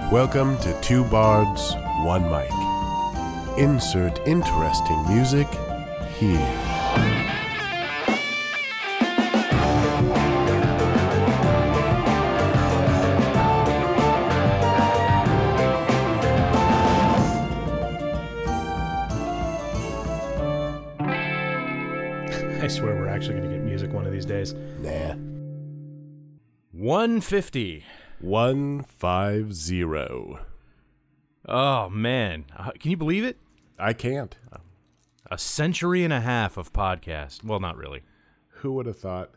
Welcome to Two Bards, One Mic. Insert interesting music here. I swear we're actually going to get music one of these days. Nah. 150. 150. Oh, man. Can you believe it? I can't. A century and a half of podcast. Well, not really. Who would have thought?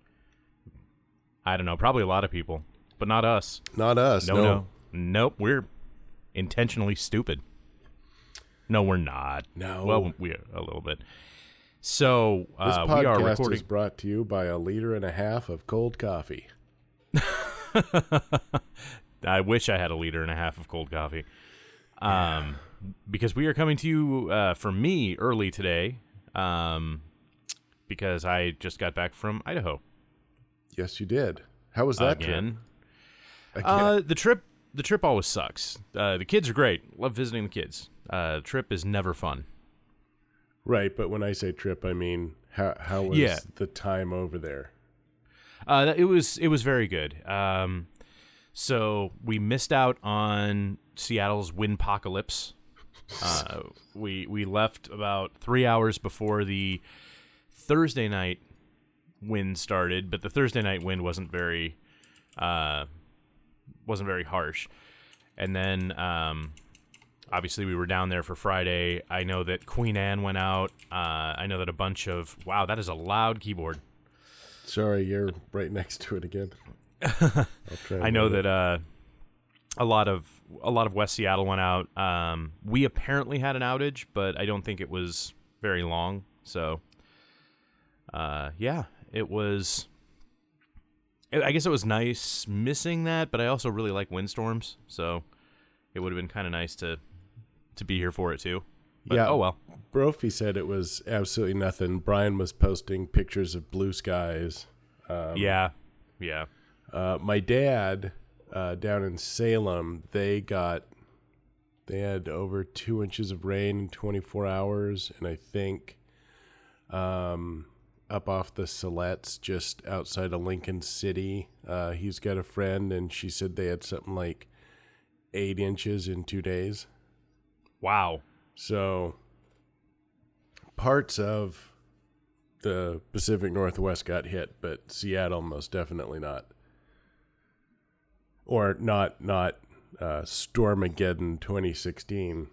I don't know. Probably a lot of people, but not us. Not us. No. Nope. We're intentionally stupid. No, we're not. No. Well, we are a little bit. So, This we are podcast recording. is brought to you by 1.5 liters of cold coffee. I wish I had 1.5 liters of cold coffee. Because we are coming to you, for me, early today, because I just got back from Idaho. Yes, you did. How was that Again. trip? Again. The trip always sucks. The kids are great. Love visiting the kids. The trip is never fun. Right, but when I say trip, I mean how was the time over there? It was very good. So we missed out on Seattle's windpocalypse. We left about 3 hours before the Thursday night wind started, but the Thursday night wind wasn't very harsh. And then obviously we were down there for Friday. I know that Queen Anne went out. I know that a bunch of that is a loud keyboard. Sorry, you're right next to it again. I know that a lot of West Seattle went out. We apparently had an outage, but I don't think it was very long. So, it was. I guess it was nice missing that, but I also really like windstorms, so it would have been kind of nice to be here for it too. But, yeah. Oh well. Brophy said it was absolutely nothing. Brian was posting pictures of blue skies. Yeah. My dad down in Salem, they had over 2 inches of rain in 24 hours, and I think up off the Silettes, just outside of Lincoln City, he's got a friend, and she said they had something like 8 inches in 2 days. Wow. So parts of the Pacific Northwest got hit, but Seattle most definitely not. Or not Stormageddon 2016.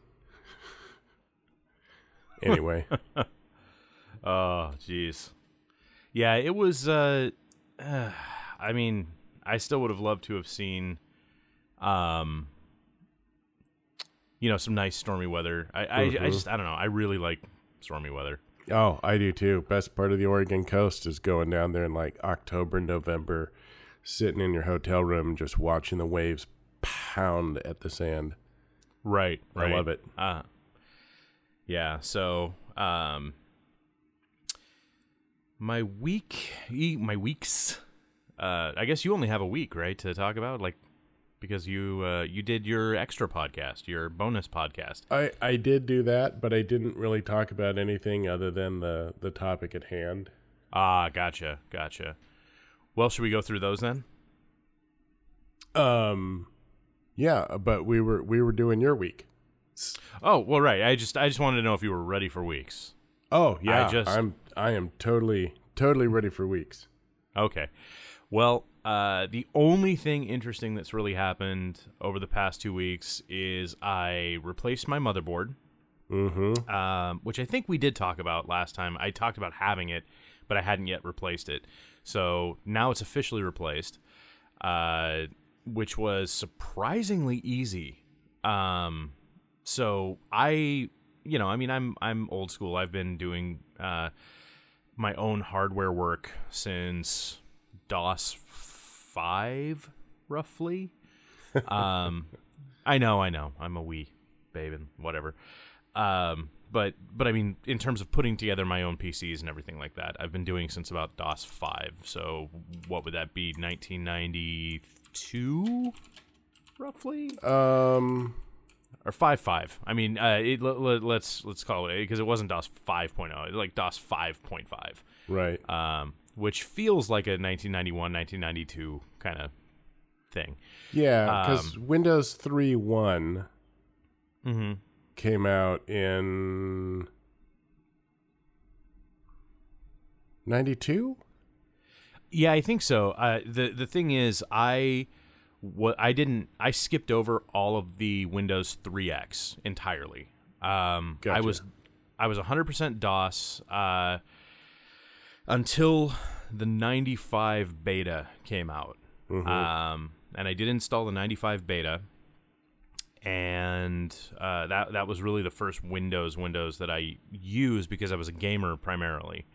Anyway. Oh, jeez. Yeah, it was, I mean, I still would have loved to have seen, some nice stormy weather. I don't know. I really like stormy weather. Oh, I do too. Best part of the Oregon coast is going down there in like October, November, sitting in your hotel room and just watching the waves pound at the sand. Right. I love it. Yeah. So, my weeks, I guess you only have a week, right, to talk about, like, because you did your extra podcast, your bonus podcast. I did do that, but I didn't really talk about anything other than the topic at hand. Ah, gotcha. Well, should we go through those then? Yeah, but we were doing your week. Oh, well, right. I just wanted to know if you were ready for weeks. Oh, yeah. I am totally ready for weeks. Okay. Well, the only thing interesting that's really happened over the past 2 weeks is I replaced my motherboard, which I think we did talk about last time. I talked about having it, but I hadn't yet replaced it. So now it's officially replaced, which was surprisingly easy. So I'm old school. I've been doing my own hardware work since DOS 5, roughly. I know. I'm a wee babe and whatever. But I mean, in terms of putting together my own PCs and everything like that, I've been doing since about DOS 5. So what would that be? 1992? roughly. Or 5.5. I mean, let's call it, because it wasn't DOS 5.0. It was like DOS 5.5. Right. Which feels like a 1991, 1992 kind of thing. Yeah, because Windows 3.1 came out in 92. Yeah, I think so. The thing is, I skipped over all of the Windows 3X entirely. Gotcha. I was 100% DOS until the 95 beta came out. And I did install the 95 beta, and that was really the first Windows that I used because I was a gamer primarily.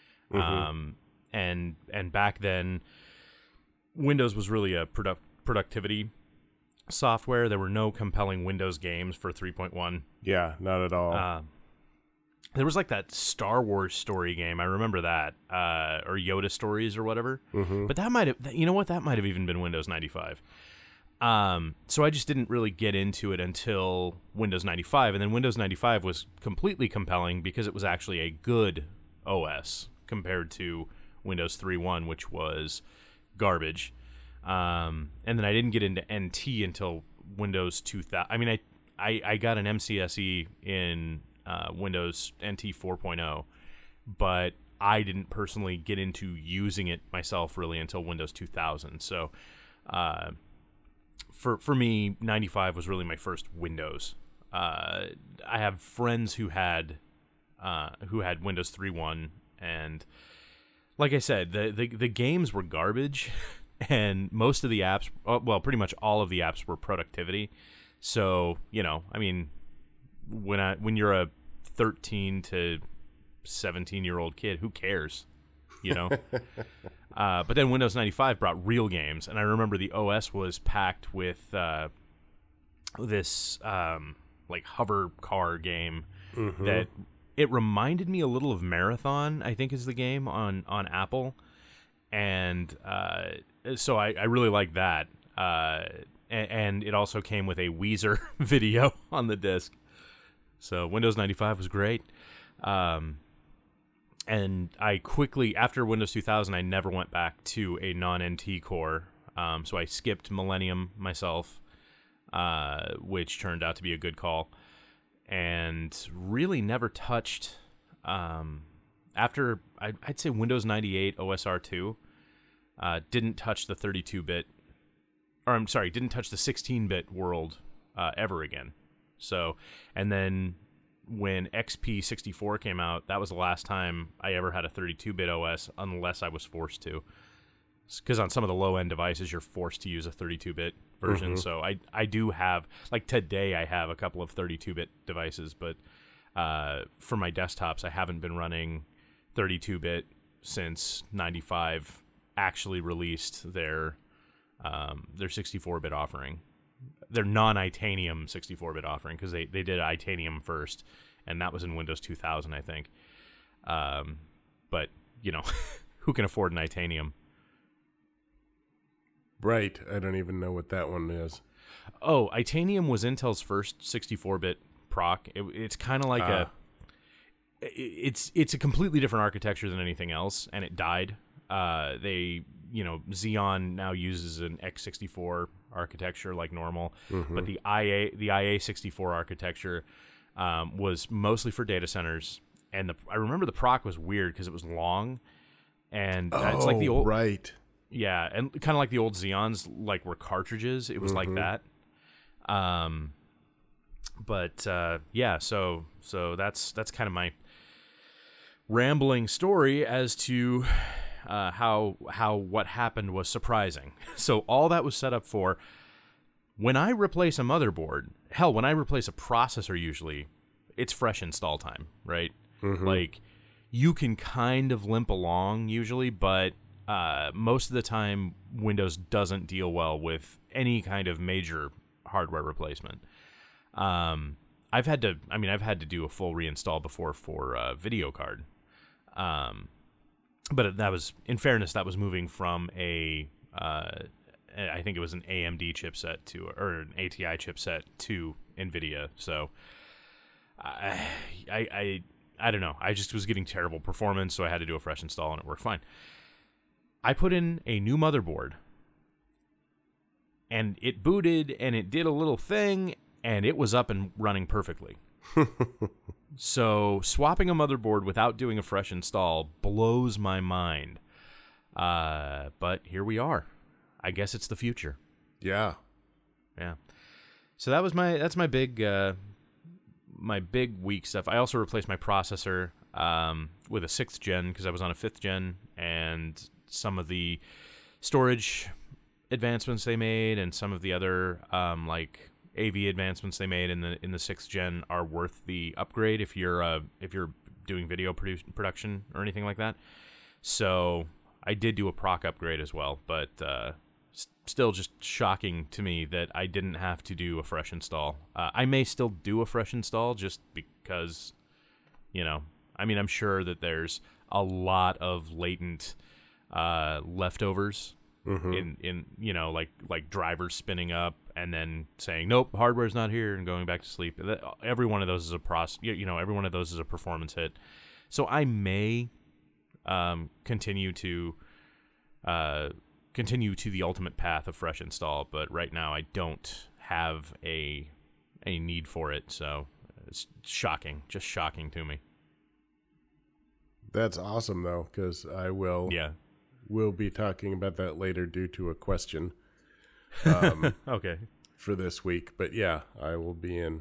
And back then, Windows was really a productivity software. There were no compelling Windows games for 3.1. Yeah, not at all. There was like that Star Wars story game. I remember that, or Yoda Stories or whatever. But that might have, that might have even been Windows 95. So I just didn't really get into it until Windows 95, and then Windows 95 was completely compelling because it was actually a good OS compared to Windows 3.1, which was garbage. And then I didn't get into NT until Windows 2000. I mean, I got an MCSE in Windows NT 4.0, but I didn't personally get into using it myself really until Windows 2000. So for me, 95 was really my first Windows. I have friends who had Windows 3.1, and like I said, the games were garbage, and most of the apps, well, pretty much all of the apps were productivity. So, I mean, when you're a 13 to 17-year-old kid, who cares, But then Windows 95 brought real games, and I remember the OS was packed with this like hover car game that it reminded me a little of Marathon, I think is the game on Apple, and so I really like that. And it also came with a Weezer video on the disc. So Windows 95 was great. And I quickly, after Windows 2000, I never went back to a non-NT core. So I skipped Millennium myself, which turned out to be a good call. And really never touched, after, I'd say Windows 98 OSR2, didn't touch the 32-bit, or I'm sorry, didn't touch the 16-bit world ever again. So, and then when XP64 came out, that was the last time I ever had a 32-bit OS, unless I was forced to. Because on some of the low-end devices, you're forced to use a 32-bit version. So I do have, like today, I have a couple of 32-bit devices, but for my desktops, I haven't been running 32-bit since 95 actually released their 64-bit offering. Their non-Itanium 64-bit offering, because they did Itanium first, and that was in Windows 2000, I think. But, who can afford an Itanium? Right. I don't even know what that one is. Oh, Itanium was Intel's first 64-bit proc. It's kind of like it's a completely different architecture than anything else, and it died. Xeon now uses an x64 architecture like normal, but the IA64 architecture was mostly for data centers, and I remember the proc was weird because it was long, and it's like the old, right, yeah, and kind of like the old Xeons, like were cartridges. It was like that, but yeah, so that's kind of my rambling story as to how what happened was surprising. So all that was set up for when I replace a motherboard. Hell, when I replace a processor, usually it's fresh install time, right? Like you can kind of limp along usually, but most of the time Windows doesn't deal well with any kind of major hardware replacement. I've had to do a full reinstall before for video card. But that was, in fairness, that was moving from a I think it was an AMD chipset or an ATI chipset to NVIDIA. So I don't know. I just was getting terrible performance, so I had to do a fresh install, and it worked fine. I put in a new motherboard, and it booted, and it did a little thing, and it was up and running perfectly. So swapping a motherboard without doing a fresh install blows my mind. But here we are. I guess it's the future. Yeah. So that's my big weak stuff. I also replaced my processor with a 6th gen because I was on a 5th gen, and some of the storage advancements they made and some of the other like AV advancements they made in the 6th gen are worth the upgrade if you're doing video production or anything like that. So I did do a proc upgrade as well, but still just shocking to me that I didn't have to do a fresh install. I may still do a fresh install just because, I'm sure that there's a lot of latent leftovers in like drivers spinning up and then saying, nope, hardware's not here, and going back to sleep. Every one of those is every one of those is a performance hit. So I may continue to the ultimate path of fresh install, but right now I don't have a need for it. So it's shocking, just shocking to me. That's awesome though, because I will be talking about that later due to a question. Okay. For this week, but yeah, I will be in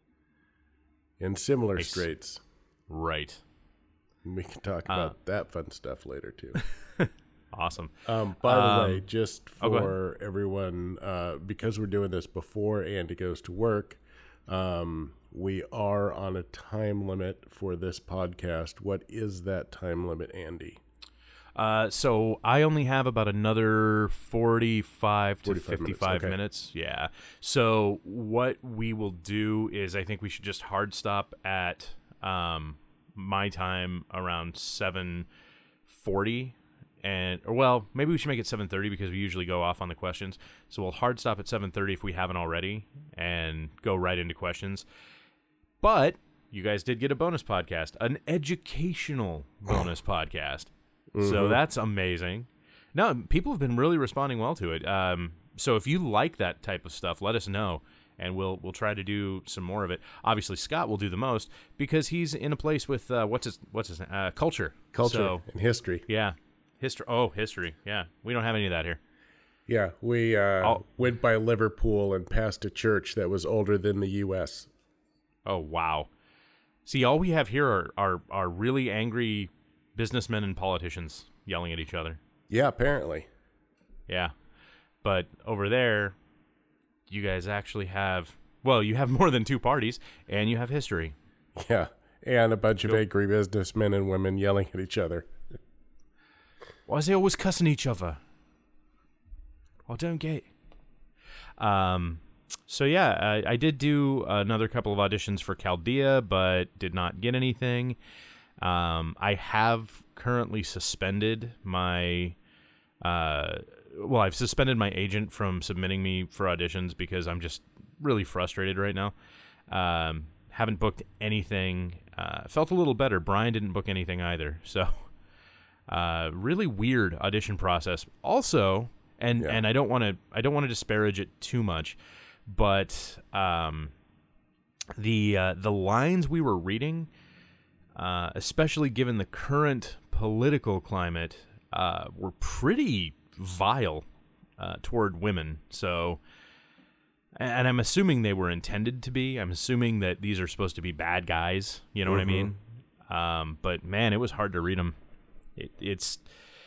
similar straits. Right. We can talk about that fun stuff later too. Awesome. By the way, just for everyone, because we're doing this before Andy goes to work, we are on a time limit for this podcast. What is that time limit, Andy? So I only have about another 45 to 55 minutes. Yeah. So what we will do is I think we should just hard stop at my time around 7:40. Maybe we should make it 7:30 because we usually go off on the questions. So we'll hard stop at 7:30 if we haven't already and go right into questions. But you guys did get a bonus podcast, an educational bonus podcast. So that's amazing. No, people have been really responding well to it. So if you like that type of stuff, let us know, and we'll try to do some more of it. Obviously, Scott will do the most because he's in a place with what's his culture and history. Yeah, history. Yeah, we don't have any of that here. Yeah, we went by Liverpool and passed a church that was older than the U.S. Oh wow! See, all we have here are really angry businessmen and politicians yelling at each other. Yeah, apparently. Yeah. But over there, you guys actually have, you have more than two parties, and you have history. Yeah, and a bunch of angry businessmen and women yelling at each other. Why is they always cussing each other? I don't get. So yeah, I did do another couple of auditions for Chaldea, but did not get anything. I have currently suspended my, I've suspended my agent from submitting me for auditions because I'm just really frustrated right now. Haven't booked anything. Felt a little better. Brian didn't book anything either. So, really weird audition process. Also, and I don't want to disparage it too much, but the lines we were reading, especially given the current political climate, were pretty vile toward women. So, and I'm assuming they were intended to be. I'm assuming that these are supposed to be bad guys. You know what I mean? But man, it was hard to read them. It's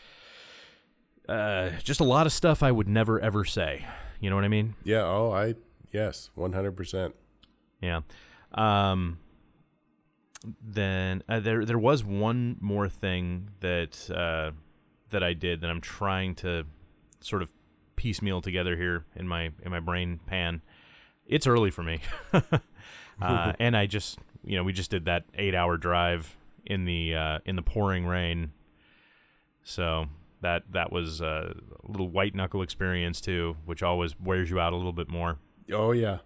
just a lot of stuff I would never ever say. You know what I mean? Yeah. Yes, 100%. Yeah. Then there was one more thing that I did that I'm trying to sort of piecemeal together here in my brain pan. It's early for me, and I just we just did that 8-hour drive in the pouring rain. So That was a little white knuckle experience too, which always wears you out a little bit more. Oh yeah.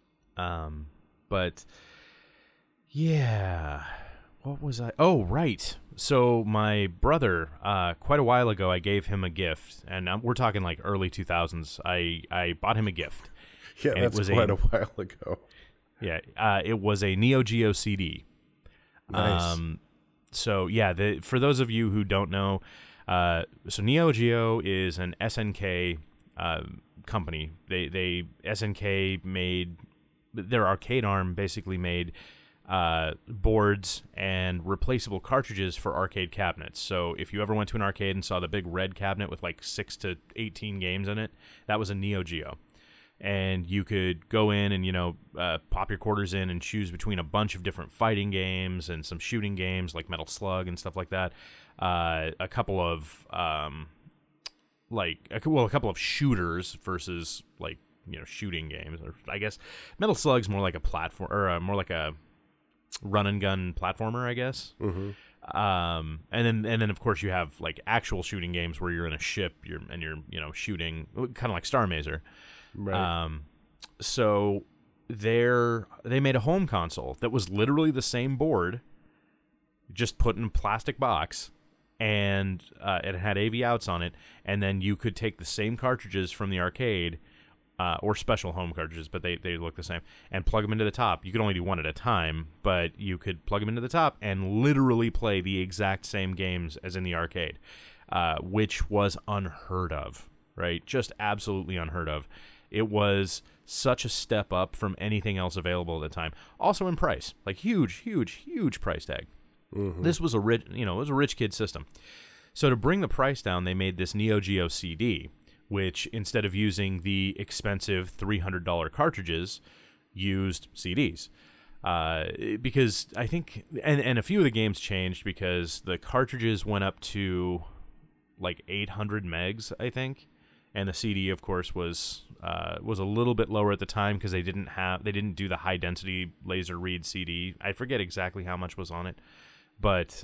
But yeah, what was I? Oh, right. So my brother, quite a while ago, I gave him a gift, and we're talking like early 2000s. I bought him a gift. Yeah, and that's quite a while ago. Yeah, it was a Neo Geo CD. Nice. So yeah, for those of you who don't know, so Neo Geo is an SNK company. They SNK made their arcade arm basically made boards and replaceable cartridges for arcade cabinets. So if you ever went to an arcade and saw the big red cabinet with like 6 to 18 games in it, that was a Neo Geo. And you could go in and, pop your quarters in and choose between a bunch of different fighting games and some shooting games like Metal Slug and stuff like that. A couple of, a couple of shooters versus shooting games. Or I guess Metal Slug's more like a platform, or more like a run and gun platformer, I guess. Mm-hmm. And then of course you have like actual shooting games where you're in a ship, you're shooting, kind of like Star Mazer. Right. So they made a home console that was literally the same board, just put in a plastic box, and it had AV outs on it, and then you could take the same cartridges from the arcade, or special home cartridges, but they look the same, and plug them into the top. You could only do one at a time, but you could plug them into the top and literally play the exact same games as in the arcade, which was unheard of, right? Just absolutely unheard of. It was such a step up from anything else available at the time. Also in price, like huge price tag. Mm-hmm. This was a rich kid system. So to bring the price down, they made this Neo Geo CD, which instead of using the expensive $300 cartridges, used CDs. Because I think, and a few of the games changed because the cartridges went up to like 800 megs, I think. And the CD, of course, was a little bit lower at the time because they didn't do the high density laser read CD. I forget exactly how much was on it, but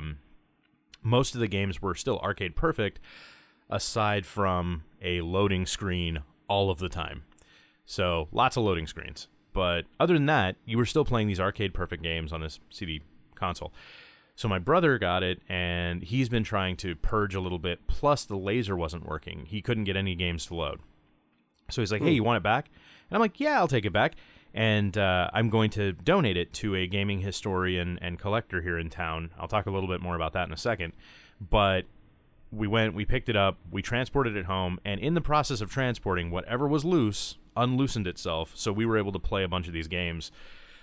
most of the games were still arcade perfect, aside from a loading screen all of the time. So lots of loading screens, but other than that, you were still playing these arcade perfect games on this CD console. So my brother got it, and he's been trying to purge a little bit, plus the laser wasn't working. He couldn't get any games to load. So he's like, hey, you want it back? And I'm like, yeah, I'll take it back. And I'm going to donate it to a gaming historian and collector here in town. I'll talk a little bit more about that in a second. But we picked it up, we transported it home, and in the process of transporting, whatever was loose unloosened itself, so we were able to play a bunch of these games.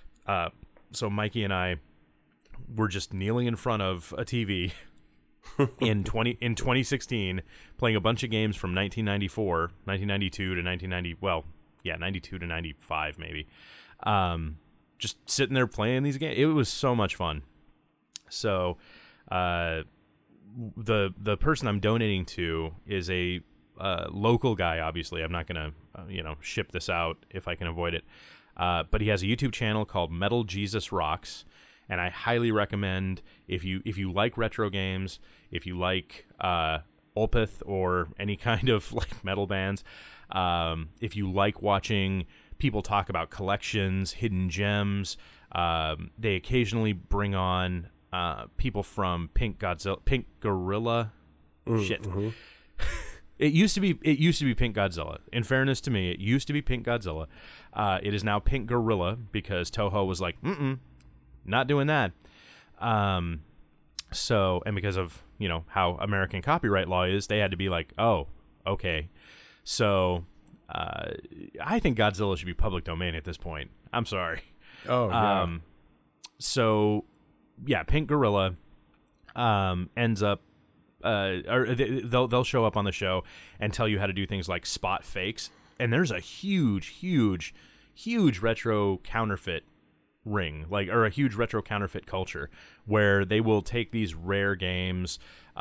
So Mikey and I were just kneeling in front of a TV in 2016, playing a bunch of games from 1994, 1992 to 1990. Well, yeah, 92 to 95 maybe. Just sitting there playing these games. It was so much fun. So, the person I'm donating to is a local guy. Obviously, I'm not gonna ship this out if I can avoid it. But he has a YouTube channel called Metal Jesus Rocks. And I highly recommend, if you like retro games, if you like Opeth or any kind of like metal bands, if you like watching people talk about collections, hidden gems, they occasionally bring on people from Pink Gorilla. Shit. Mm-hmm. It used to be Pink Godzilla. In fairness to me, it used to be Pink Godzilla. It is now Pink Gorilla because Toho was like, not doing that. So, and because of, how American copyright law is, they had to be like, oh, okay. So, I think Godzilla should be public domain at this point. I'm sorry. Oh, yeah. So, yeah, Pink Gorilla ends up, or they'll show up on the show and tell you how to do things like spot fakes. And there's a huge retro counterfeit ring, or a huge retro counterfeit culture where they will take these rare games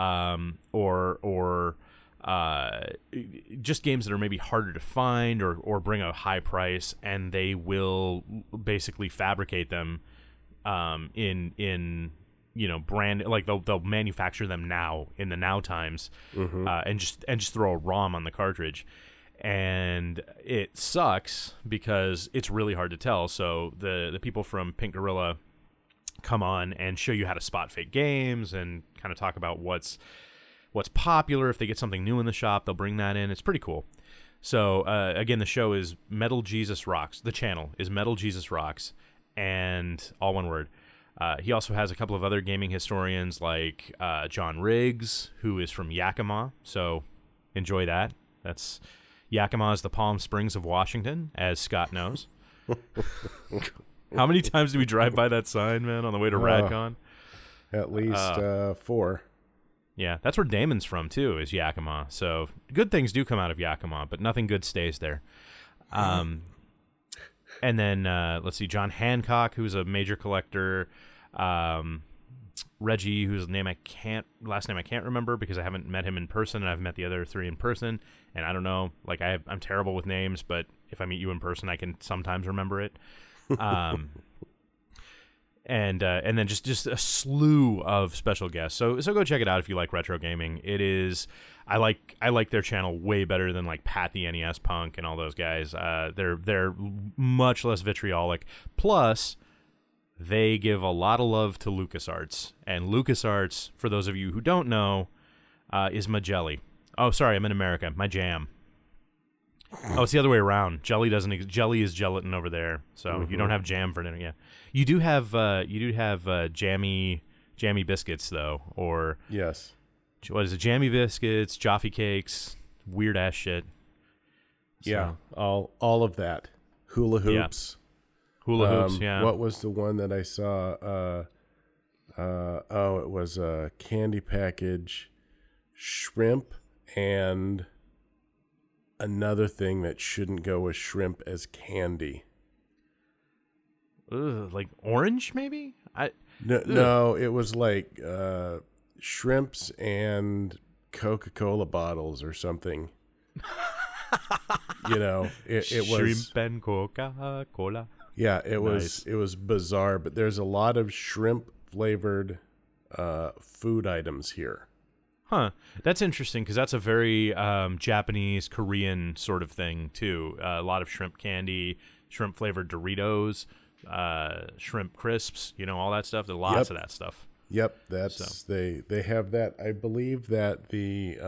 or just games that are maybe harder to find or bring a high price, and they will basically fabricate them in brand, like they'll manufacture them now in the now times, and just throw a ROM on the cartridge. And it sucks because it's really hard to tell. So the people from Pink Gorilla come on and show you how to spot fake games and kind of talk about what's popular. If they get something new in the shop, they'll bring that in. It's pretty cool. So again, the show is Metal Jesus Rocks. The channel is Metal Jesus Rocks, and all one word. He also has a couple of other gaming historians like John Riggs, who is from Yakima. So enjoy that. Yakima is the Palm Springs of Washington, as Scott knows. How many times do we drive by that sign, man, on the way to RadCon? At least 4. Yeah, that's where Damon's from, too, is Yakima. So good things do come out of Yakima, but nothing good stays there. And then, let's see, John Hancock, who's a major collector. Reggie, whose last name I can't remember because I haven't met him in person, and I've met the other 3 in person. And I don't know, like I'm terrible with names, but if I meet you in person, I can sometimes remember it. And then just a slew of special guests. So go check it out if you like retro gaming. It is, I like their channel way better than like Pat the NES Punk and all those guys. They're much less vitriolic. Plus, they give a lot of love to LucasArts, and LucasArts, for those of you who don't know, is my jelly. Oh, sorry, I'm in America. My jam. Oh, it's the other way around. Jelly is gelatin over there, so you don't have jam for dinner. Yeah, you do have jammy biscuits though, or yes, what is it? Jammy biscuits, Jaffe cakes, weird ass shit. So. Yeah, all of that. Hula hoops. Yeah. Hula hoops. Yeah. What was the one that I saw? It was a candy package, shrimp, and another thing that shouldn't go with shrimp as candy. Ugh, like orange, maybe? No, it was like shrimps and Coca-Cola bottles or something. It was shrimp and Coca-Cola. Yeah, it was bizarre, but there's a lot of shrimp flavored food items here. Huh. That's interesting because that's a very Japanese, Korean sort of thing, too. A lot of shrimp candy, shrimp-flavored Doritos, shrimp crisps, all that stuff. There's lots of that stuff. Yep, they have that. I believe that the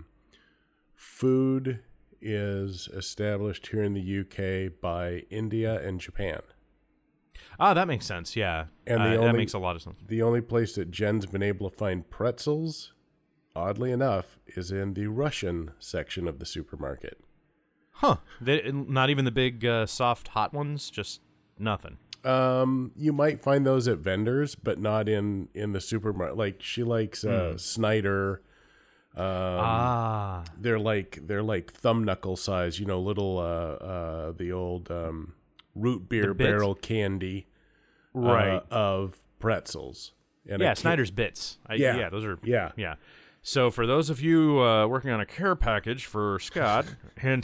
food is established here in the UK by India and Japan. Ah, that makes sense, yeah. And that makes a lot of sense. The only place that Jen's been able to find pretzels, oddly enough, is in the Russian section of the supermarket. Huh. Not even the big soft hot ones? Just nothing? You might find those at vendors, but not in the supermarket. Like, she likes Snyder. They're like thumb knuckle size, little the old root beer barrel candy, right, of pretzels. And Snyder's Bits. Those are yeah. So for those of you working on a care package for Scott, hint.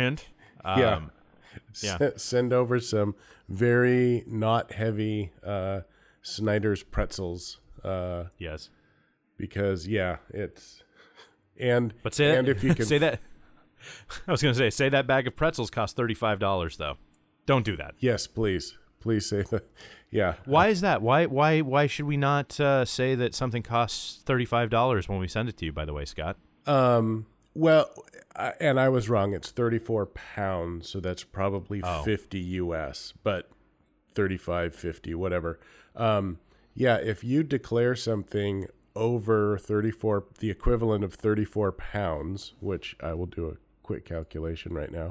Send over some very not heavy Snyder's pretzels. Yes, because it's. If you can say that, I was going to say that bag of pretzels costs $35 though. Don't do that. Yes, please say that. Yeah. Why is that? Why should we not say that something costs $35 when we send it to you? By the way, Scott. Well, and I was wrong. It's 34 pounds, so that's probably 50 US, but 35, 50, whatever. If you declare something over 34, the equivalent of 34 pounds, which I will do a quick calculation right now.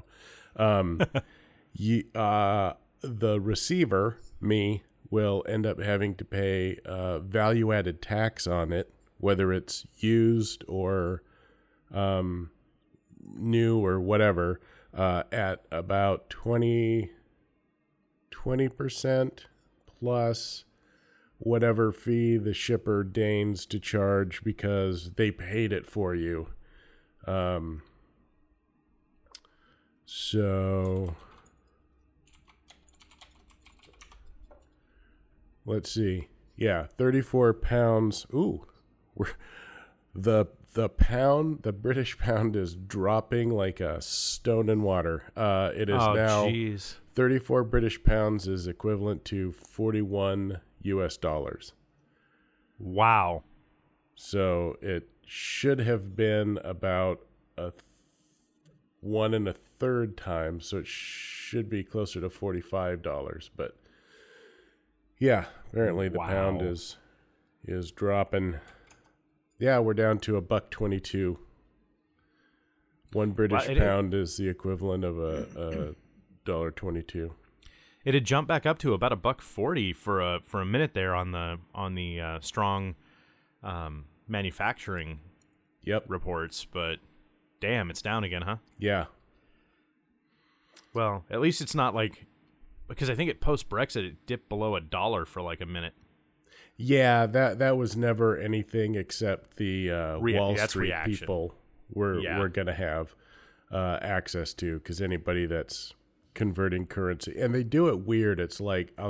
The receiver, me, will end up having to pay value-added tax on it, whether it's used or new or whatever, at about 20% plus whatever fee the shipper deigns to charge because they paid it for you. So let's see. Yeah, 34 pounds. Ooh, the British pound is dropping like a stone in water. It is now geez. 34 British pounds is equivalent to 41 US dollars. Wow. So it should have been about a 1 1/3 time, so it should be closer to $45. But yeah, apparently the pound is dropping. Yeah, we're down to $1.22. 1 British pound is the equivalent of a $1.22. It had jumped back up to about $1.40 for a minute there on the strong manufacturing reports, but damn, it's down again, huh? Yeah. Well, at least it's not like, because I think at post-Brexit it dipped below $1 for like a minute. Yeah, that was never anything except the Wall Street reaction. People were going to have access to, because anybody that's converting currency, and they do it weird. It's like I'll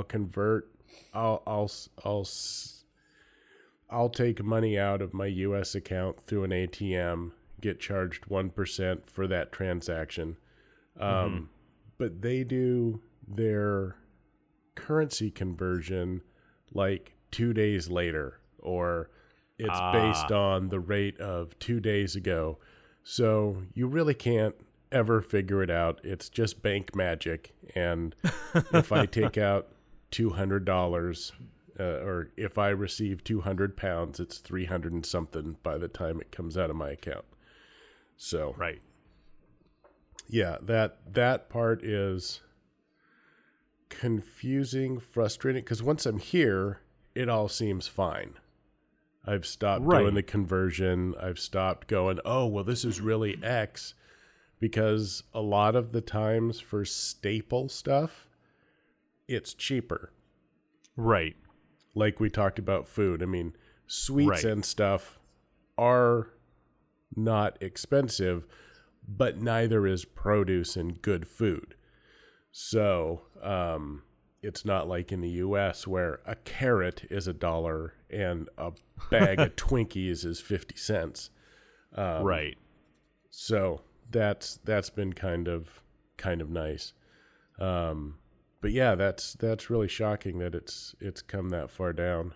take money out of my U.S. account through an ATM, get charged 1% for that transaction, but they do their currency conversion like 2 days later, or it's based on the rate of 2 days ago. So you really can't ever figure it out. It's just bank magic. And if I take out $200, or if I receive 200 pounds, it's 300 and something by the time it comes out of my account. So, right. Yeah, that part is confusing, frustrating, because once I'm here, it all seems fine. I've stopped doing the conversion. I've stopped going, oh, well, this is really X, because a lot of the times for staple stuff, it's cheaper. Right. Like we talked about food. I mean, sweets and stuff are not expensive, but neither is produce and good food. So, it's not like in the U.S. where a carrot is $1 and a bag of Twinkies is 50 cents. Right. So that's been kind of nice. But yeah, that's really shocking that it's come that far down.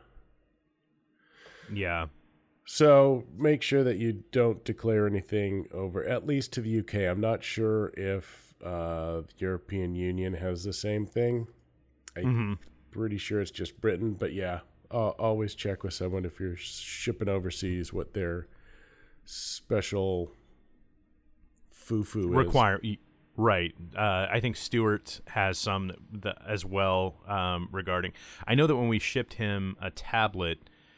Yeah. So make sure that you don't declare anything over, at least to the UK. I'm not sure if the European Union has the same thing. I'm pretty sure it's just Britain, but yeah, always check with someone if you're shipping overseas what their special foo-foo is. Right. I think Stuart has some as well regarding. I know that when we shipped him a tablet,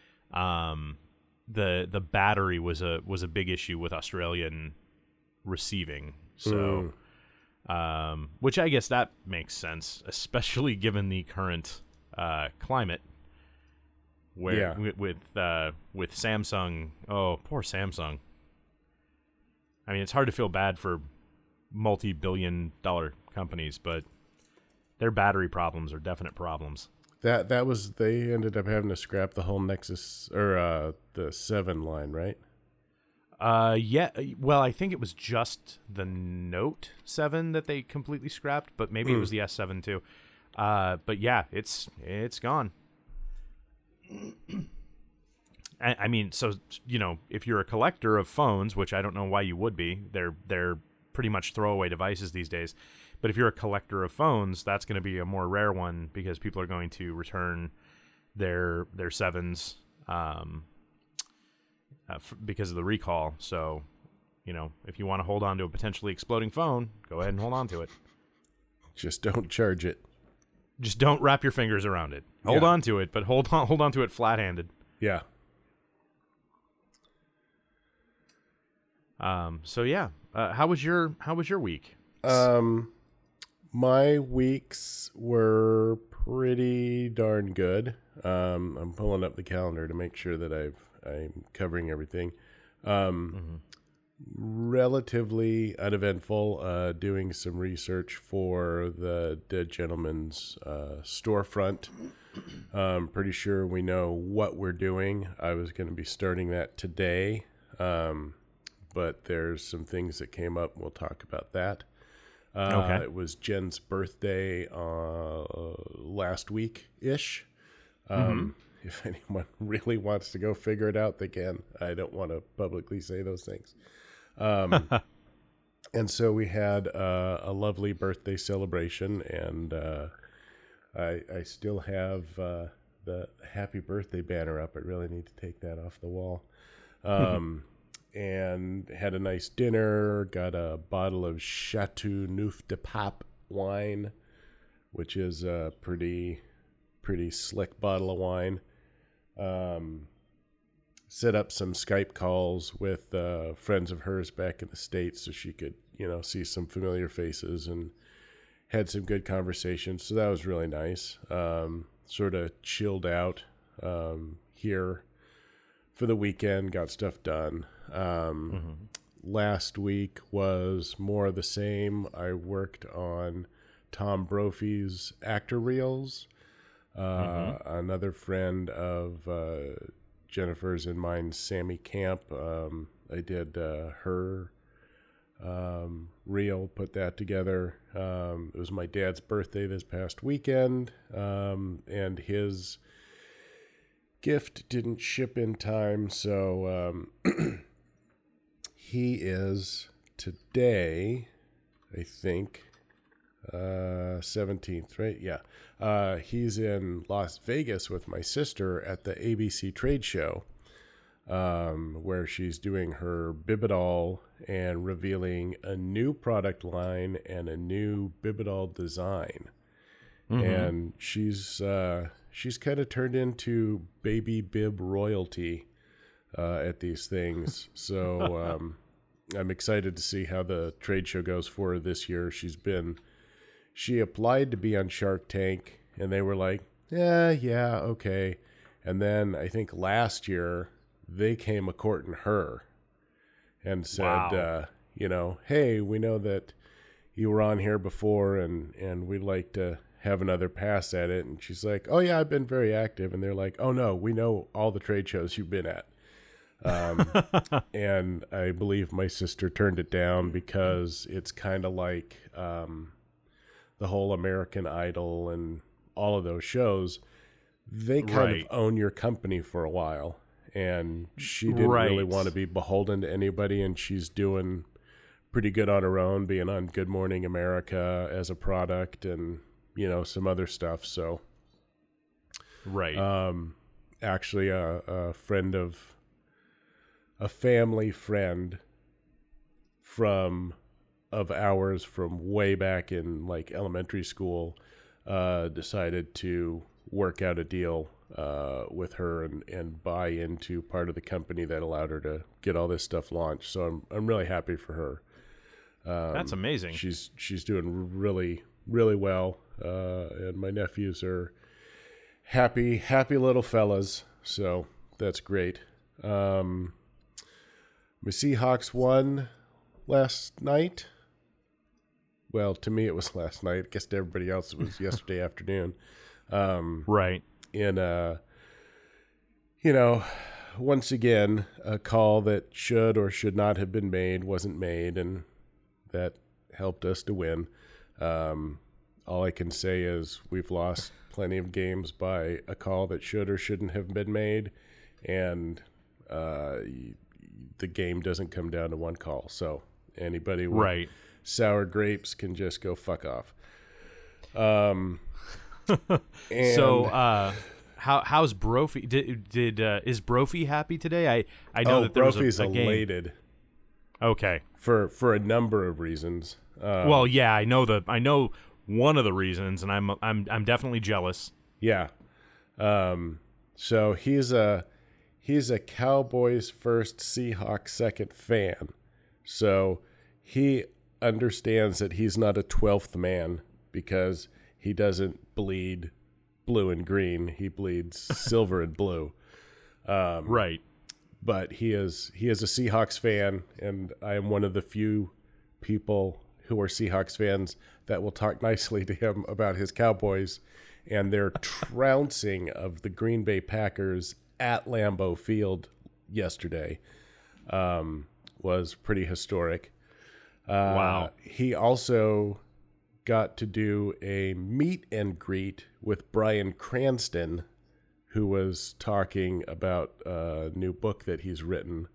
the battery was a big issue with Australian receiving. So. Which I guess that makes sense, especially given the current climate, where with Samsung. Oh, poor Samsung. I mean, it's hard to feel bad for multi-billion-dollar companies, but their battery problems are definite problems. That was, they ended up having to scrap the whole Nexus, or the 7 line, right? Yeah. Well, I think it was just the Note 7 that they completely scrapped, but maybe it was the S7 too. But yeah, it's gone. I mean, so if you're a collector of phones, which I don't know why you would be, they're pretty much throwaway devices these days. But if you're a collector of phones, that's going to be a more rare one, because people are going to return their 7s. Because of the recall. So, if you want to hold on to a potentially exploding phone, go ahead and hold on to it. Just don't charge it. Just don't wrap your fingers around it. Hold on to it, but hold on to it flat-handed. Yeah. So yeah. How was your week? My weeks were pretty darn good. I'm pulling up the calendar to make sure that I'm covering everything. relatively uneventful, doing some research for the Dead Gentleman's storefront. Pretty sure we know what we're doing. I was going to be starting that today, but there's some things that came up. We'll talk about that. Okay. It was Jen's birthday last week-ish. If anyone really wants to go figure it out, they can. I don't want to publicly say those things. And so we had a lovely birthday celebration, and I still have the happy birthday banner up. I really need to take that off the wall. And had a nice dinner, got a bottle of Chateau Neuf de Pape wine, which is a pretty slick bottle of wine. Set up some Skype calls with friends of hers back in the States so she could, see some familiar faces, and had some good conversations. So that was really nice. Sort of chilled out here for the weekend, got stuff done. Last week was more of the same. I worked on Tom Brophy's actor reels. Another friend of Jennifer's and mine, Sammy Camp, I did her reel, put that together. It was my dad's birthday this past weekend, and his gift didn't ship in time, so he is today, I think, 17th, right? Yeah. He's in Las Vegas with my sister at the ABC trade show, where she's doing her Bibidol and revealing a new product line and a new Bibidol design. And she's kind of turned into baby bib royalty at these things. So I'm excited to see how the trade show goes for her this year. She applied to be on Shark Tank, and they were like, yeah, okay. And then I think last year they came a-courting her and said, Wow. Hey, we know that you were on here before, and we'd like to have another pass at it. And she's like, oh, yeah, I've been very active. And they're like, oh, no, we know all the trade shows you've been at. And I believe my sister turned it down because it's kind of like the whole American Idol and all of those shows. They kind of own your company for a while, and she didn't really want to be beholden to anybody, and she's doing pretty good on her own, being on Good Morning America as a product and, some other stuff. So actually a family friend of ours from way back in like elementary school decided to work out a deal with her and buy into part of the company that allowed her to get all this stuff launched. So I'm really happy for her. That's amazing. She's doing really, really well. And my nephews are happy little fellas. So that's great. My Seahawks won last night. Well, to me, it was last night. I guess to everybody else, it was yesterday afternoon. Once again, a call that should or should not have been made wasn't made, and that helped us to win. All I can say is we've lost plenty of games by a call that should or shouldn't have been made, and the game doesn't come down to one call. So anybody with sour grapes can just go fuck off. So how's Brophy? Is Brophy happy today? I know that there Brophy's was a game. elated. Okay. For a number of reasons. Well, yeah, I know one of the reasons, and I'm definitely jealous. Yeah. So he's a Cowboys first, Seahawks second fan. So he understands that he's not a 12th man because he doesn't bleed blue and green. He bleeds silver and blue. but he is a Seahawks fan, and I am one of the few people who are Seahawks fans that will talk nicely to him about his Cowboys and their trouncing of the Green Bay Packers at Lambeau Field yesterday. Was pretty historic. Wow. He also got to do a meet and greet with Bryan Cranston, who was talking about a new book that he's written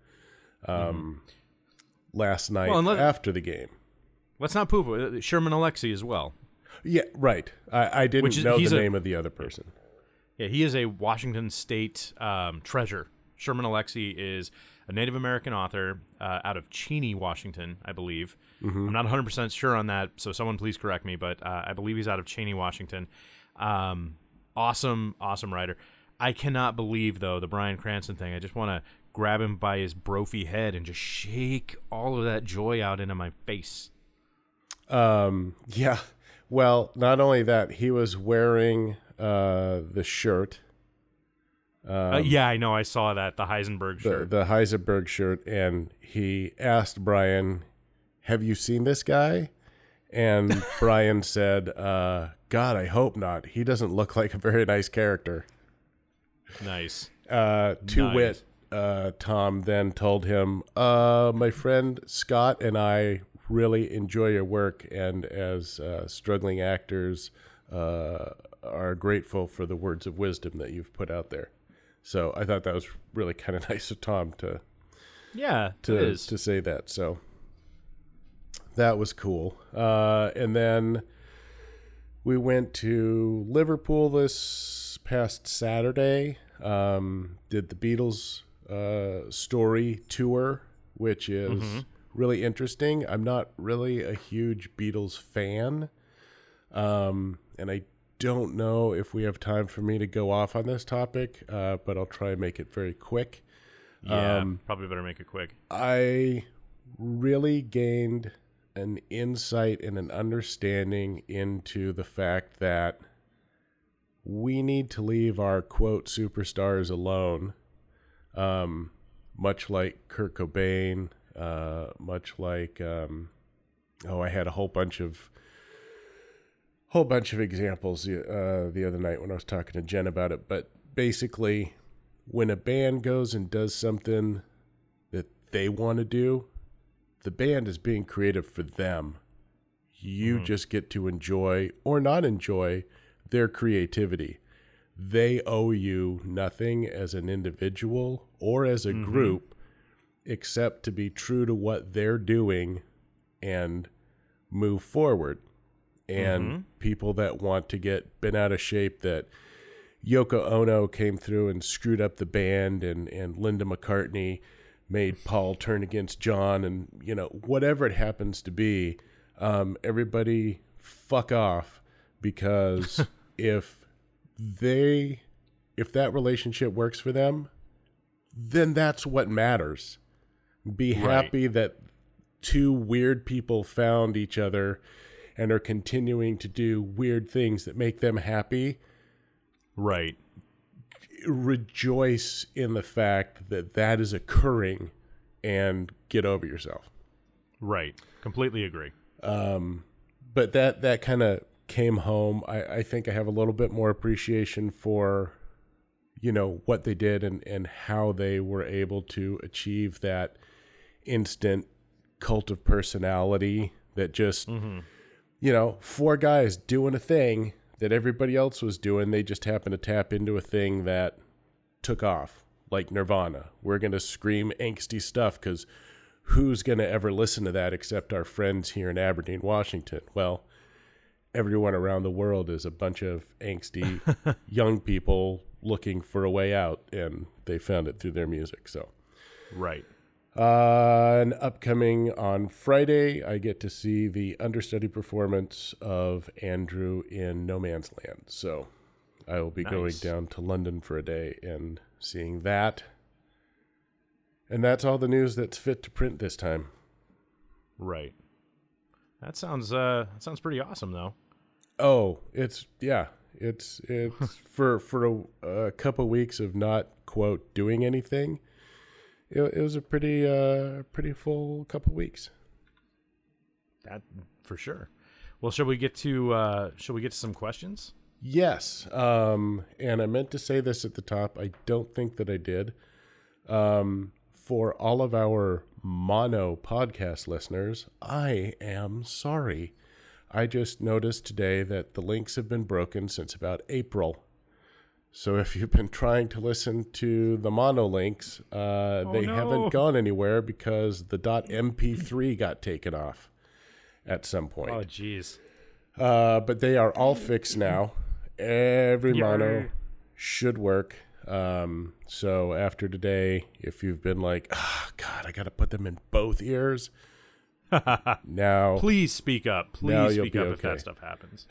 last night after the game. Let's not poop. Sherman Alexie as well. Yeah, right. I didn't know the name of the other person. Yeah, he is a Washington State treasure. Sherman Alexie is a Native American author out of Cheney, Washington, I believe. Mm-hmm. I'm not 100% sure on that, so someone please correct me, but I believe he's out of Cheney, Washington. Awesome writer. I cannot believe, though, the Bryan Cranston thing. I just want to grab him by his brophy head and just shake all of that joy out into my face. Yeah. Well, not only that, he was wearing the shirt. Yeah, I know. I saw that, the Heisenberg shirt. The Heisenberg shirt, and he asked Bryan, "Have you seen this guy?" And Bryan said, "God, I hope not. He doesn't look like a very nice character." Nice. Wit, Tom then told him, "My friend Scott and I really enjoy your work, and as struggling actors, are grateful for the words of wisdom that you've put out there." So I thought that was really kind of nice of Tom to say that. So that was cool. And then we went to Liverpool this past Saturday. Did the Beatles story tour, which is really interesting. I'm not really a huge Beatles fan, and I don't know if we have time for me to go off on this topic, but I'll try and make it very quick. Yeah, probably better make it quick. I really gained an insight and an understanding into the fact that we need to leave our, quote, superstars alone, much like Kurt Cobain, much like, I had a whole bunch of examples the other night when I was talking to Jen about it. But basically, when a band goes and does something that they want to do, the band is being creative for them. You just get to enjoy or not enjoy their creativity. They owe you nothing as an individual or as a group except to be true to what they're doing and move forward. And people that want to get bent out of shape, that Yoko Ono came through and screwed up the band, and Linda McCartney made Paul turn against John, and whatever it happens to be, everybody fuck off, because if that relationship works for them, then that's what matters. Be happy that two weird people found each other and are continuing to do weird things that make them happy. Right. Rejoice in the fact that that is occurring and get over yourself. Right. Completely agree. But that kind of came home. I think I have a little bit more appreciation for, what they did and how they were able to achieve that instant cult of personality that just... four guys doing a thing that everybody else was doing. They just happened to tap into a thing that took off, like Nirvana. We're going to scream angsty stuff because who's going to ever listen to that except our friends here in Aberdeen, Washington? Well, everyone around the world is a bunch of angsty young people looking for a way out, and they found it through their music. So, right. And upcoming on Friday, I get to see the understudy performance of Andrew in No Man's Land. So I will be going down to London for a day and seeing that. And that's all the news that's fit to print this time. Right. That sounds pretty awesome, though. Oh, it's for a couple weeks of not, quote, doing anything. it was a pretty full couple weeks. That for sure. Well, shall we get to some questions? Yes. And I meant to say this at the top. I don't think that I did. For all of our mono podcast listeners, I am sorry. I just noticed today that the links have been broken since about April. So if you've been trying to listen to the mono links, haven't gone anywhere because the .mp3 got taken off at some point. Oh, jeez. But they are all fixed now. Every mono should work. So after today, if you've been like, oh, God, I got to put them in both ears. Now, please speak up. Please speak up if that stuff happens.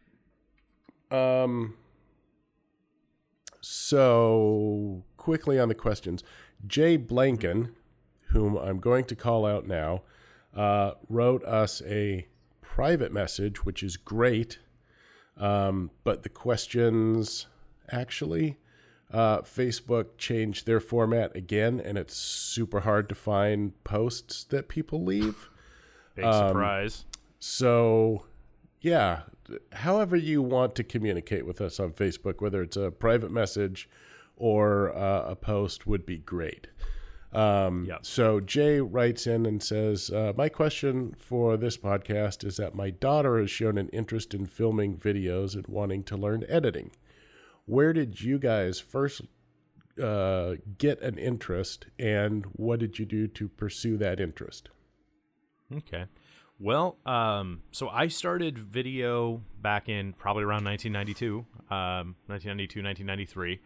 So quickly on the questions, Jay Blanken, whom I'm going to call out now, wrote us a private message, which is great. But the questions actually, Facebook changed their format again, and it's super hard to find posts that people leave. Big surprise. So, yeah, however you want to communicate with us on Facebook, whether it's a private message or a post, would be great. So Jay writes in and says, my question for this podcast is that my daughter has shown an interest in filming videos and wanting to learn editing. Where did you guys first get an interest, and what did you do to pursue that interest? Okay. Well, so I started video back in probably around 1993.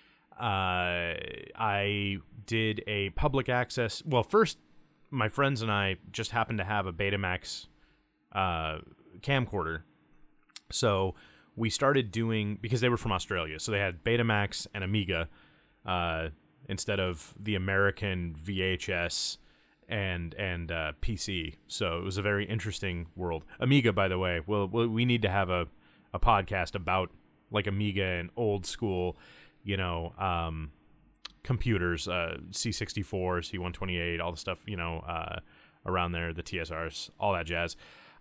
I did a public access. Well, first, my friends and I just happened to have a Betamax camcorder. So we started doing, because they were from Australia, so they had Betamax and Amiga instead of the American VHS and PC. So it was a very interesting world. Amiga, by the way, we need to have a podcast about like Amiga and old school, computers, C64, C128, all the stuff, around there, the TSRs, all that jazz.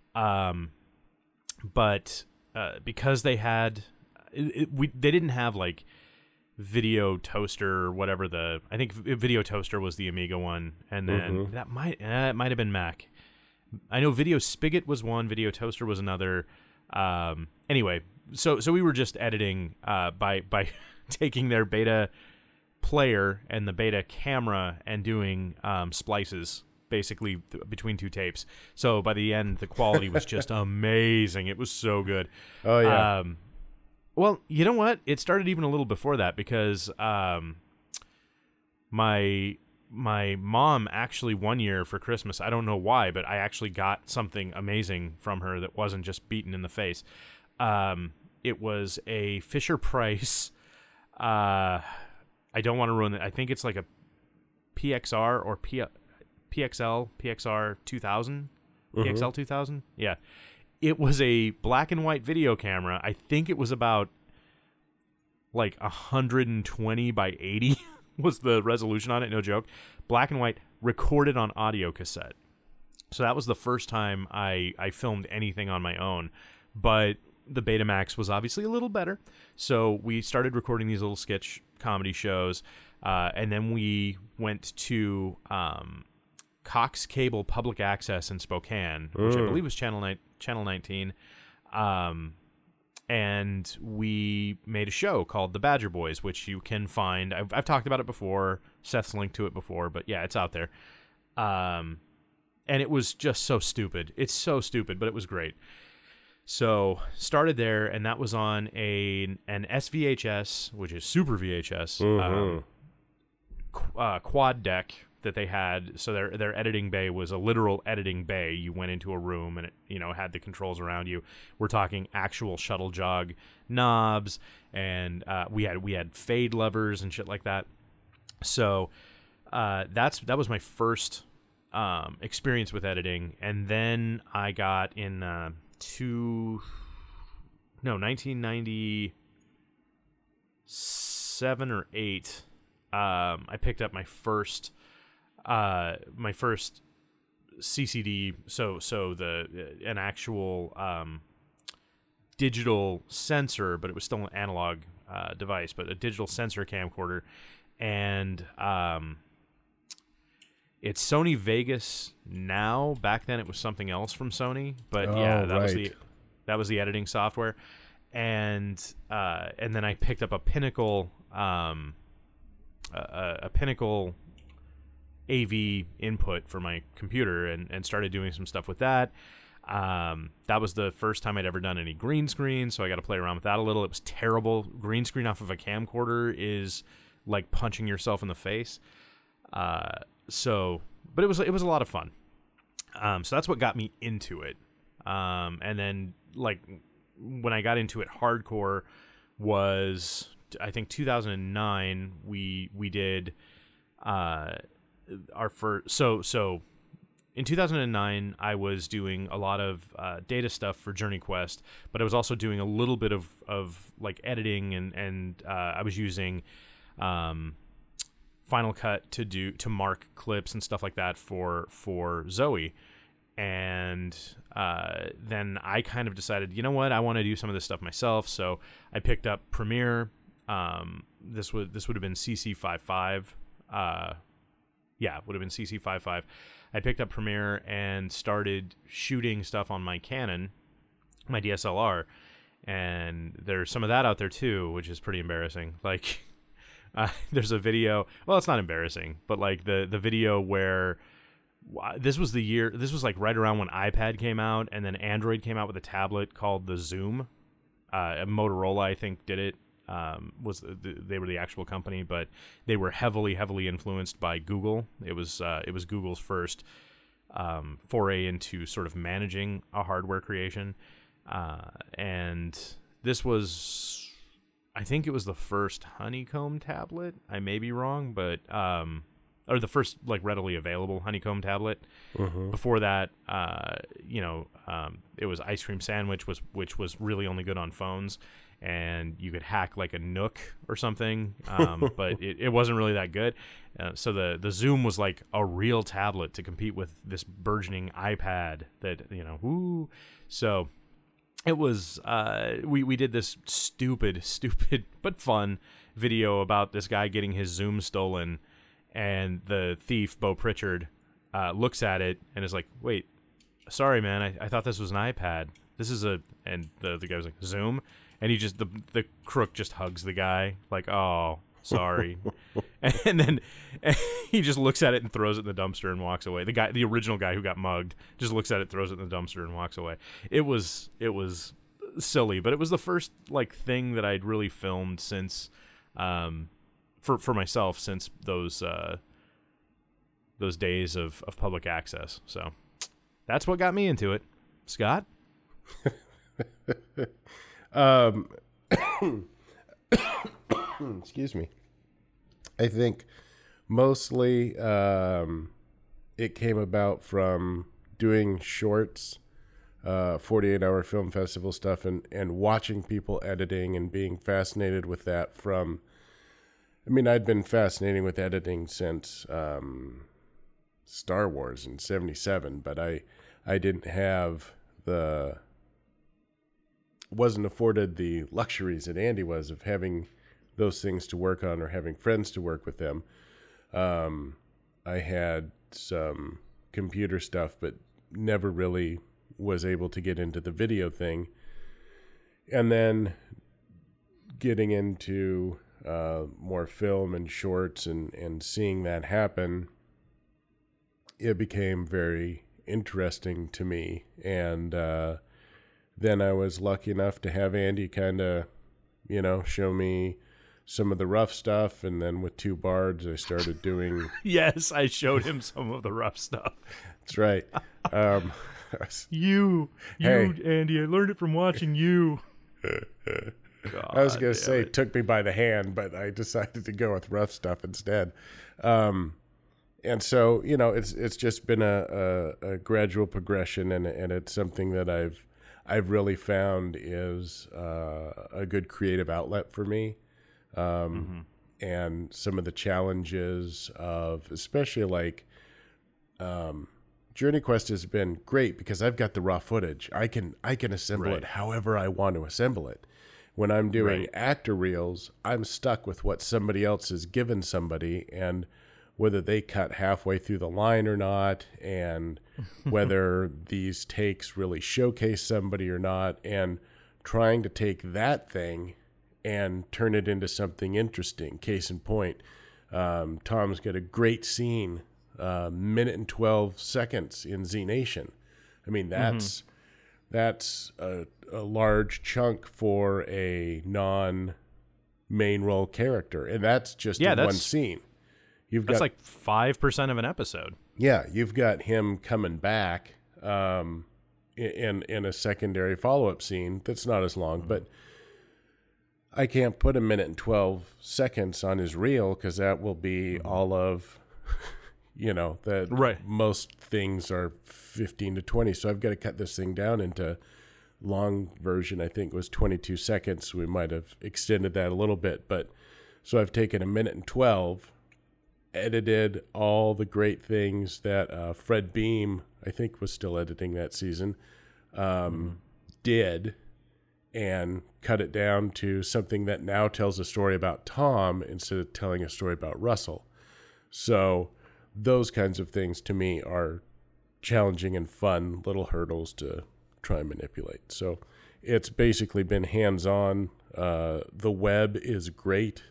But because they had, they didn't have like Video Toaster or whatever I think Video Toaster was the Amiga one, and then that might have been Mac. I know Video Spigot was one, Video Toaster was another. Anyway, so we were just editing by taking their beta player and the beta camera and doing splices basically between two tapes. So by the end, the quality was just amazing. It was so good. Oh yeah. Well, you know what? It started even a little before that because my mom actually one year for Christmas, I don't know why, but I actually got something amazing from her that wasn't just beaten in the face. It was a Fisher-Price. I don't want to ruin it. I think it's like a PXR or PXR 2000. PXL 2000? Yeah. It was a black and white video camera. I think it was about like 120 by 80 was the resolution on it, no joke. Black and white, recorded on audio cassette. So that was the first time I filmed anything on my own. But the Betamax was obviously a little better. So we started recording these little sketch comedy shows. And then we went to Cox Cable Public Access in Spokane, which I believe was Channel 19. And we made a show called The Badger Boys, which you can find. I've talked about it before. Seth's linked to it before, but yeah, it's out there. And it was just so stupid. It's so stupid, but it was great. So started there, and that was on an SVHS, which is Super VHS, quad deck that they had. So their editing bay was a literal editing bay. You went into a room and it had the controls around you. We're talking actual shuttle jog knobs, and we had fade levers and shit like that. So that was my first experience with editing, and then I got in 1997 or 8. I picked up my first my first CCD, so an actual digital sensor, but it was still an analog device, but a digital sensor camcorder, and it's Sony Vegas now. Back then, it was something else from Sony, but that was the editing software, and then I picked up a Pinnacle a Pinnacle AV input for my computer and started doing some stuff with that. That was the first time I'd ever done any green screen, so I got to play around with that a little. It was terrible. Green screen off of a camcorder is like punching yourself in the face. But it was a lot of fun. So that's what got me into it. And then like when I got into it hardcore was, I think 2009. We did our first. So in 2009, I was doing a lot of data stuff for Journey Quest, but I was also doing a little bit of like editing and I was using Final Cut to mark clips and stuff like that for Zoe. And then I kind of decided, you know what, I want to do some of this stuff myself. So I picked up Premiere. This would have been CC55. Yeah, it would have been CC55. I picked up Premiere and started shooting stuff on my Canon, my DSLR, and there's some of that out there too, which is pretty embarrassing. Like, there's a video. Well, it's not embarrassing, but like the video where this was like right around when iPad came out, and then Android came out with a tablet called the Zoom. Motorola, I think, did it. They were the actual company, but they were heavily influenced by Google. It was Google's first foray into sort of managing a hardware creation, and this was, I think it was the first Honeycomb tablet. I may be wrong, but or the first like readily available Honeycomb tablet. Mm-hmm. Before that, it was Ice Cream Sandwich, which was really only good on phones. And you could hack like a Nook or something, but it wasn't really that good. So the Zoom was like a real tablet to compete with this burgeoning iPad that, woo. So it was, we did this stupid but fun video about this guy getting his Zoom stolen, and the thief, Bo Pritchard, looks at it and is like, wait, sorry, man, I thought this was an iPad. This is and the guy was like, Zoom? And he just, the crook just hugs the guy, like, oh, sorry. and then he just looks at it and throws it in the dumpster and walks away. The original guy who got mugged, just looks at it, throws it in the dumpster and walks away. It was silly, but it was the first like thing that I'd really filmed since, for myself, since those days of public access. So that's what got me into it. Scott? Excuse me. I think mostly it came about from doing shorts, 48-hour film festival stuff, and watching people editing and being fascinated with that I'd been fascinating with editing since Star Wars in 77, but I didn't have wasn't afforded the luxuries that Andy was of having those things to work on or having friends to work with them. I had some computer stuff, but never really was able to get into the video thing. And then getting into more film and shorts and seeing that happen, it became very interesting to me. And then I was lucky enough to have Andy kind of, show me some of the rough stuff. And then with Two Bards, I started doing... Yes, I showed him some of the rough stuff. That's right. You, Andy, I learned it from watching you. God, I was going to say, took me by the hand, but I decided to go with rough stuff instead. And so, it's just been a gradual progression, and it's something that I've really found is a good creative outlet for me. And some of the challenges of, especially like Journey Quest has been great because I've got the raw footage. I can assemble it however I want to assemble it. When I'm doing actor reels, I'm stuck with what somebody else has given somebody, and whether they cut halfway through the line or not, and whether these takes really showcase somebody or not, and trying to take that thing and turn it into something interesting. Case in point, Tom's got a great scene, minute and 12 seconds in Z Nation. I mean, that's a large chunk for a non-main role character, and that's just in one scene. That's like 5% of an episode. Yeah, you've got him coming back in a secondary follow-up scene that's not as long, but I can't put a minute and 12 seconds on his reel because that will be all of, most things are 15 to 20. So I've got to cut this thing down into long version. I think was 22 seconds. We might have extended that a little bit, but so I've taken a minute and 12, edited all the great things that Fred Beam, I think, was still editing that season, did, and cut it down to something that now tells a story about Tom instead of telling a story about Russell. So those kinds of things to me are challenging and fun little hurdles to try and manipulate. So it's basically been hands-on. The web is great.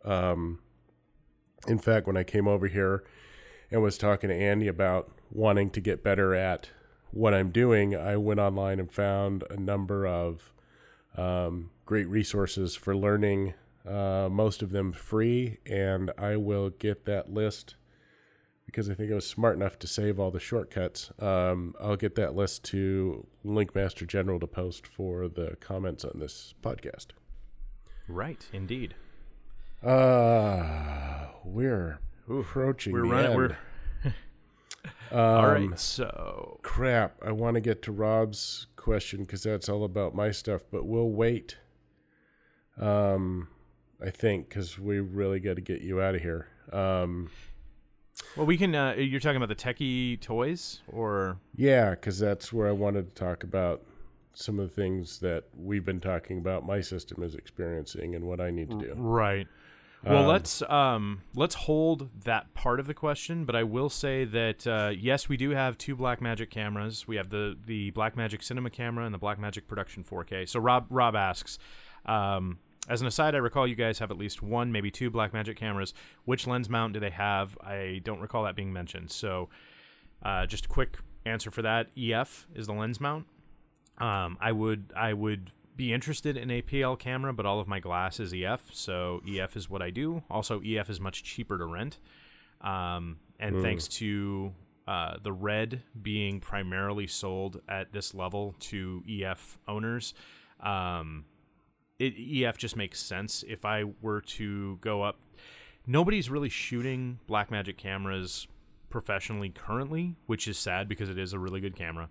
In fact, when I came over here and was talking to Andy about wanting to get better at what I'm doing, I went online and found a number of great resources for learning, most of them free, and I will get that list because I think I was smart enough to save all the shortcuts. I'll get that list to Linkmaster General to post for the comments on this podcast. Right, indeed. We're approaching the end. All right, so crap. I want to get to Rob's question because that's all about my stuff, but we'll wait. I think because we really got to get you out of here. Well, we can. You're talking about the techie toys, or yeah, because that's where I wanted to talk about some of the things that we've been talking about. My system is experiencing and what I need to do. Right. Well, let's hold that part of the question, but I will say that yes, we do have two Blackmagic cameras. We have the Blackmagic Cinema camera and the Blackmagic Production 4K. So Rob asks, as an aside, I recall you guys have at least one, maybe two Blackmagic cameras. Which lens mount do they have? I don't recall that being mentioned. So just a quick answer for that: EF is the lens mount. I would be interested in a PL camera, but all of my glass is EF, so EF is what I do. Also, EF is much cheaper to rent, and thanks to the Red being primarily sold at this level to EF owners, EF just makes sense. If I were to go up, nobody's really shooting Blackmagic cameras professionally currently, which is sad because it is a really good camera.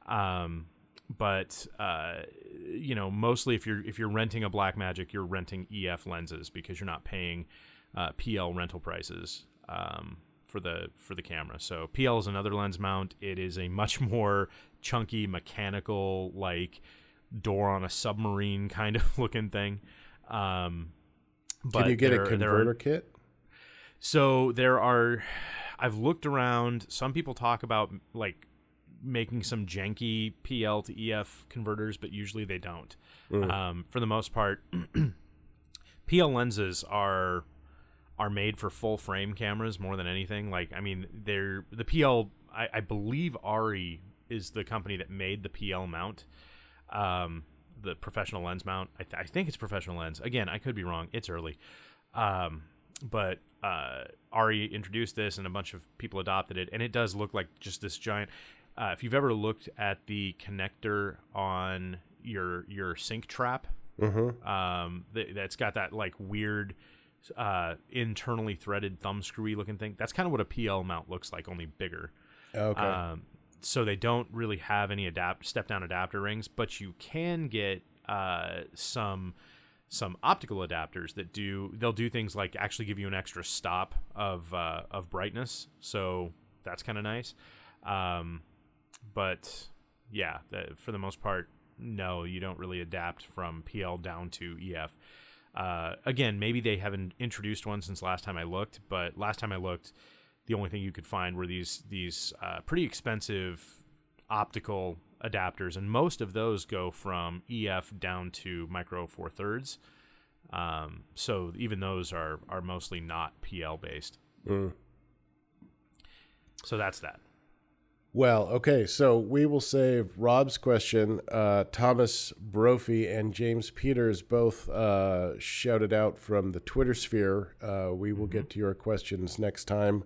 But mostly if you're renting a Blackmagic, you're renting EF lenses because you're not paying PL rental prices for the camera. So PL is another lens mount. It is a much more chunky, mechanical, like door on a submarine kind of looking thing. But can you get a converter kit? So I've looked around. Some people talk about like making some janky PL to EF converters, but usually they don't. For the most part, PL lenses are made for full frame cameras more than anything. Like, I mean, the PL, I believe ARRI is the company that made the PL mount, the professional lens mount. I think it's professional lens. Again, I could be wrong. It's early. But ARRI introduced this and a bunch of people adopted it, and it does look like just this giant... if you've ever looked at the connector on your sink trap, that's got that like weird internally threaded thumb screwy looking thing. That's kind of what a PL mount looks like, only bigger. Okay. So they don't really have any step down adapter rings, but you can get some optical adapters they'll do things like actually give you an extra stop of brightness. So that's kind of nice. But yeah, for the most part, no, you don't really adapt from PL down to EF. Again, maybe they haven't introduced one since last time I looked, but last time I looked, the only thing you could find were these pretty expensive optical adapters, and most of those go from EF down to micro four thirds. So even those are mostly not PL based. So that's that. Well, okay, so we will save Rob's question. Thomas Brophy and James Peters both shouted out from the Twitter sphere. We will get to your questions next time.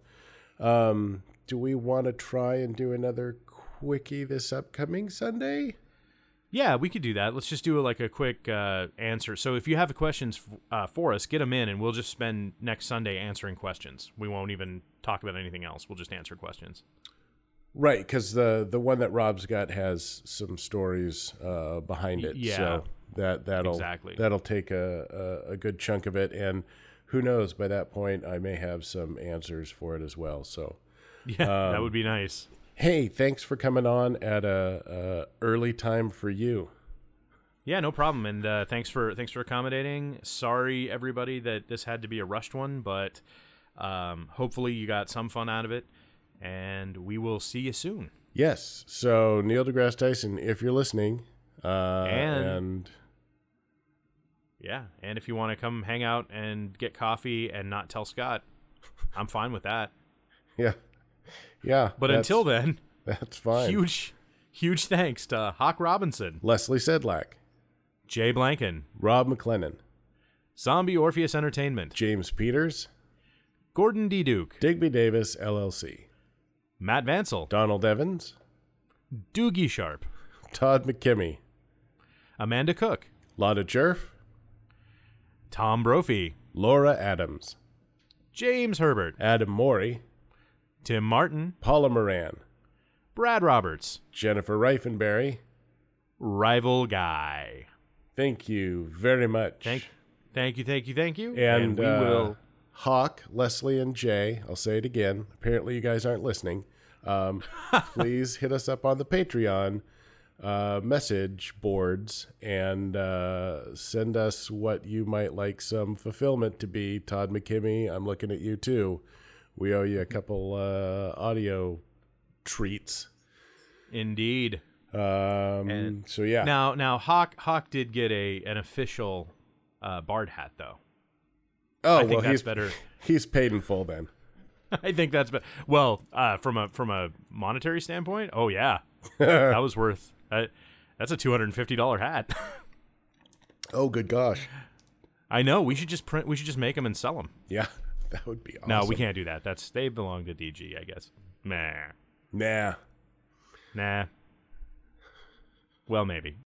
Do we want to try and do another quickie this upcoming Sunday? Yeah, we could do that. Let's just do a quick answer. So if you have questions for us, get them in, and we'll just spend next Sunday answering questions. We won't even talk about anything else. We'll just answer questions. Right, because the one that Rob's got has some stories behind it. Yeah, so that'll take a good chunk of it, and who knows, by that point I may have some answers for it as well. So yeah, that would be nice. Hey, thanks for coming on at a early time for you. Yeah, no problem, and thanks for accommodating. Sorry, everybody, that this had to be a rushed one, but hopefully you got some fun out of it. And we will see you soon. Yes. So Neil deGrasse Tyson, if you're listening, and if you want to come hang out and get coffee and not tell Scott, I'm fine with that. Yeah. But until then, that's fine. Huge thanks to Hawk Robinson, Leslie Sedlak, Jay Blanken, Rob McLennan, Zombie Orpheus Entertainment, James Peters, Gordon D. Duke, Digby Davis LLC, Matt Vansel, Donald Evans, Doogie Sharp, Todd McKimmey, Amanda Cook, Lotta Jerf, Tom Brophy, Laura Adams, James Herbert, Adam Morey, Tim Martin, Paula Moran, Brad Roberts, Jennifer Reifenberry, Rival Guy. Thank you very much. Thank you. And we will... Hawk, Leslie, and Jay, I'll say it again. Apparently you guys aren't listening. Please hit us up on the Patreon message boards and send us what you might like some fulfillment to be. Todd McKimmey, I'm looking at you too. We owe you a couple audio treats. Indeed. So yeah. Now Hawk did get an official Bard hat though. Oh, I think that's better. He's paid in full then. I think that's better. Well, from a monetary standpoint, oh yeah, that was worth. That's a $250 hat. Oh, good gosh. I know. We should just make them and sell them. Yeah, that would be awesome. No, we can't do that. They belong to DG, I guess. Nah. Nah. Well, maybe.